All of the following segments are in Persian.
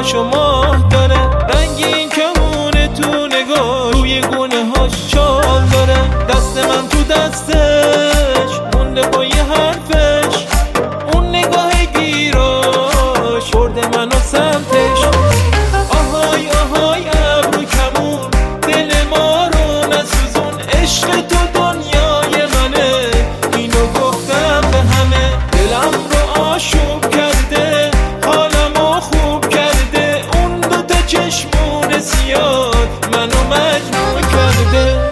پاشو ماه داره، رنگ این کمون تو نگاه روی گونه هاش چال داره. دست من تو دستش مونده با یه حرفش، اون نگاه گیراش برده منو سمتش. آهای آهای ابرو کمون دل ما رو نسوزون، عشق تو دنیای منه، اینو گفتم به همه. دلم رو آشوب کرده، حالمو خوب کرده، اون دوتا چشمون سیاد منو مجنون کرده.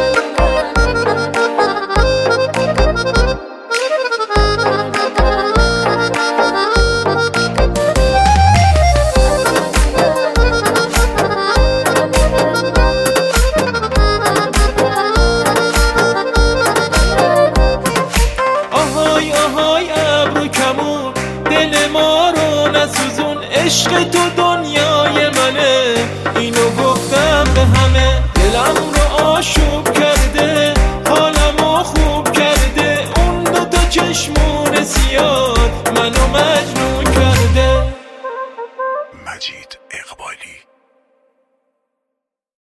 آهای آهای ابرو کمون دل ما رو نسوزون، عشق تو